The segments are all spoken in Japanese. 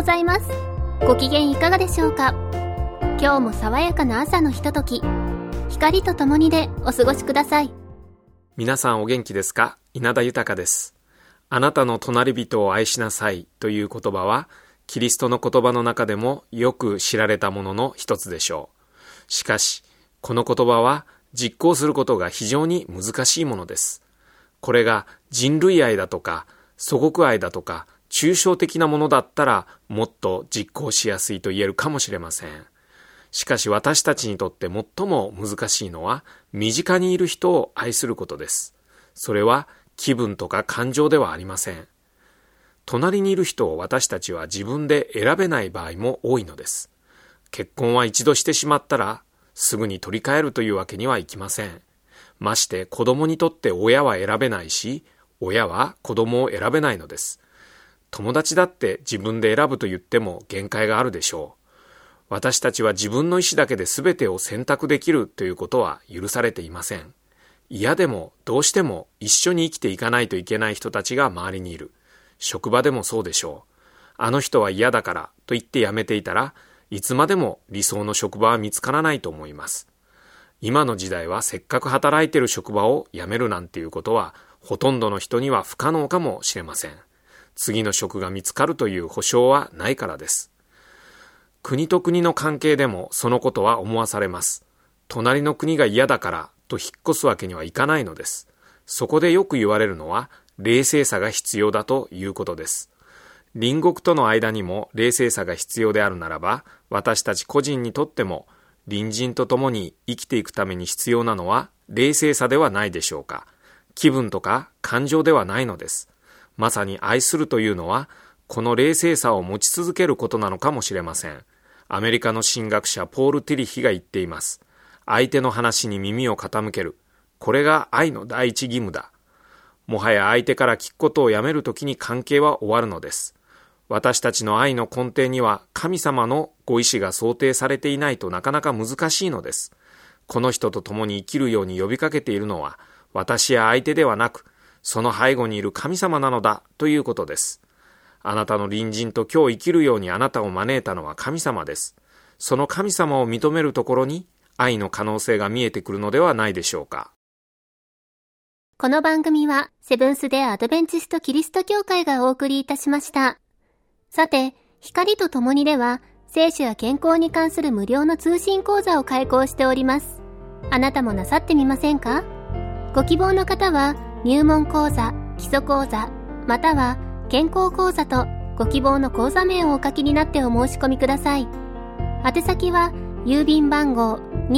ございます。ご機嫌いかがでしょうか。今日も爽やかな朝のひととき、光とともにでお過ごしください。 皆さんお元気ですか？稲田豊です。あなたの隣人を愛しなさいという言葉は、キリストの言葉の中でもよく知られたものの一つでしょう。しかし、この言葉は実行することが非常に難しいものです。これが人類愛だとか、祖国愛だとか、抽象的なものだったらもっと実行しやすいと言えるかもしれません。しかし私たちにとって最も難しいのは、身近にいる人を愛することです。それは気分とか感情ではありません。隣にいる人を私たちは自分で選べない場合も多いのです。結婚は一度してしまったら、すぐに取り替えるというわけにはいきません。まして子供にとって親は選べないし、親は子供を選べないのです。友達だって自分で選ぶと言っても限界があるでしょう。私たちは自分の意思だけで全てを選択できるということは許されていません。嫌でもどうしても一緒に生きていかないといけない人たちが周りにいる。職場でもそうでしょう。あの人は嫌だからと言って辞めていたら、いつまでも理想の職場は見つからないと思います。今の時代はせっかく働いている職場を辞めるなんていうことは、ほとんどの人には不可能かもしれません。次の職が見つかるという保証はないからです。国と国の関係でもそのことは思わされます。隣の国が嫌だからと引っ越すわけにはいかないのです。そこでよく言われるのは、冷静さが必要だということです。隣国との間にも冷静さが必要であるならば、私たち個人にとっても隣人と共に生きていくために必要なのは冷静さではないでしょうか。気分とか感情ではないのです。まさに愛するというのは、この冷静さを持ち続けることなのかもしれません。アメリカの神学者ポール・ティリヒが言っています。相手の話に耳を傾ける。これが愛の第一義務だ。もはや相手から聞くことをやめるときに関係は終わるのです。私たちの愛の根底には神様のご意志が想定されていないとなかなか難しいのです。この人と共に生きるように呼びかけているのは、私や相手ではなく、その背後にいる神様なのだということです。あなたの隣人と今日生きるようにあなたを招いたのは神様です。その神様を認めるところに愛の可能性が見えてくるのではないでしょうか。 この番組はセブンス・デ・アドベンチスト・キリスト教会がお送りいたしました。さて、光とともにでは聖書や健康に関する無料の通信講座を開講しております。あなたもなさってみませんか？ご希望の方は入門講座、基礎講座、または健康講座とご希望の講座名をお書きになってお申し込みください。宛先は郵便番号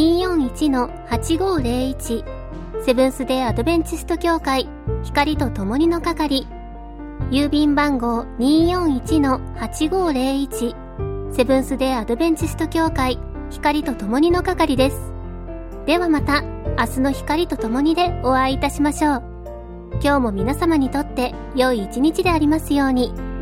241-8501 セブンス・デ・アドベンチスト教会光とともにの係、郵便番号 241-8501 セブンス・デ・アドベンチスト教会光とともにの係です。ではまた明日の光とともにでお会いいたしましょう。今日も皆様にとって良い一日でありますように。